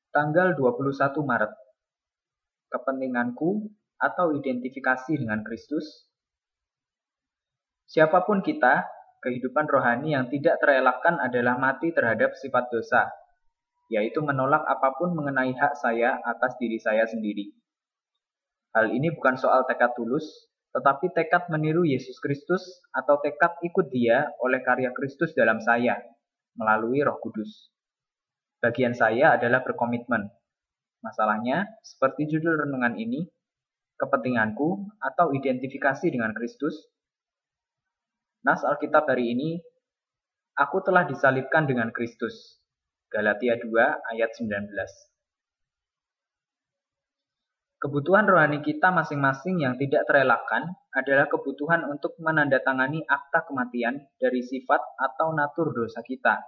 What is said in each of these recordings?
Tanggal 21 Maret. Kepentinganku atau identifikasi dengan Kristus. Siapapun kita, kehidupan rohani yang tidak terelakkan adalah mati terhadap sifat dosa, yaitu menolak apapun mengenai hak saya atas diri saya sendiri. Hal ini bukan soal tekad tulus, tetapi tekad meniru Yesus Kristus atau tekad ikut Dia oleh karya Kristus dalam saya, melalui Roh Kudus. Bagian saya adalah berkomitmen. Masalahnya, seperti judul renungan ini, kepentinganku atau identifikasi dengan Kristus. Nas Alkitab hari ini, aku telah disalibkan dengan Kristus. Galatia 2 ayat 19. Kebutuhan rohani kita masing-masing yang tidak terelakkan adalah kebutuhan untuk menandatangani akta kematian dari sifat atau natur dosa kita.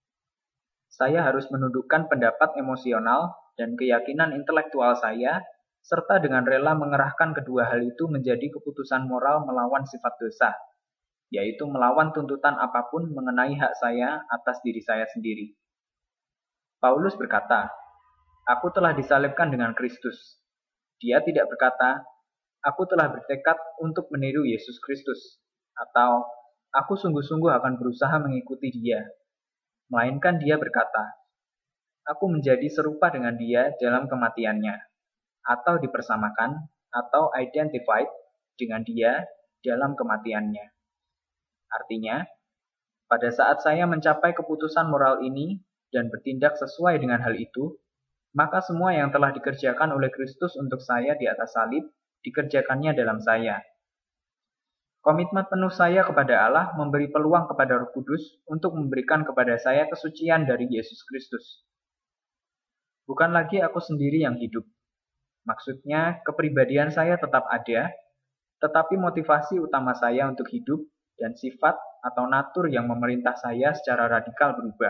Saya harus menundukkan pendapat emosional dan keyakinan intelektual saya, serta dengan rela mengerahkan kedua hal itu menjadi keputusan moral melawan sifat dosa, yaitu melawan tuntutan apapun mengenai hak saya atas diri saya sendiri. Paulus berkata, "Aku telah disalibkan dengan Kristus." Dia tidak berkata, "Aku telah bertekad untuk meniru Yesus Kristus," atau "Aku sungguh-sungguh akan berusaha mengikuti Dia." Melainkan dia berkata, "Aku menjadi serupa dengan Dia dalam kematiannya," atau dipersamakan atau identified dengan Dia dalam kematiannya. Artinya, pada saat saya mencapai keputusan moral ini dan bertindak sesuai dengan hal itu, maka semua yang telah dikerjakan oleh Kristus untuk saya di atas salib, dikerjakannya dalam saya. Komitmen penuh saya kepada Allah memberi peluang kepada Roh Kudus untuk memberikan kepada saya kesucian dari Yesus Kristus. Bukan lagi aku sendiri yang hidup. Maksudnya, kepribadian saya tetap ada, tetapi motivasi utama saya untuk hidup dan sifat atau natur yang memerintah saya secara radikal berubah.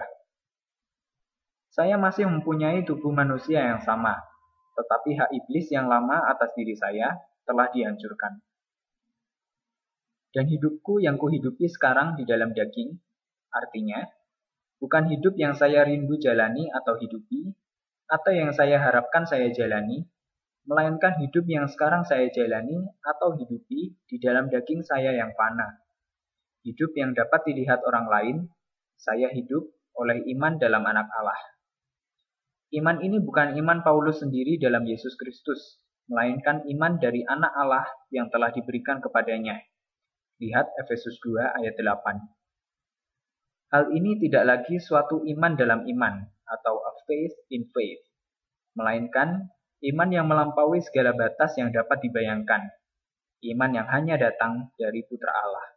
Saya masih mempunyai tubuh manusia yang sama, tetapi hak iblis yang lama atas diri saya telah dihancurkan. Dan hidupku yang kuhidupi sekarang di dalam daging, artinya, bukan hidup yang saya rindu jalani atau hidupi, atau yang saya harapkan saya jalani, melainkan hidup yang sekarang saya jalani atau hidupi di dalam daging saya yang fana. Hidup yang dapat dilihat orang lain, saya hidup oleh iman dalam anak Allah. Iman ini bukan iman Paulus sendiri dalam Yesus Kristus, melainkan iman dari anak Allah yang telah diberikan kepadanya. Lihat Efesus 2 ayat 8. Hal ini tidak lagi suatu iman dalam iman, atau a faith in faith, melainkan iman yang melampaui segala batas yang dapat dibayangkan. Iman yang hanya datang dari Putra Allah.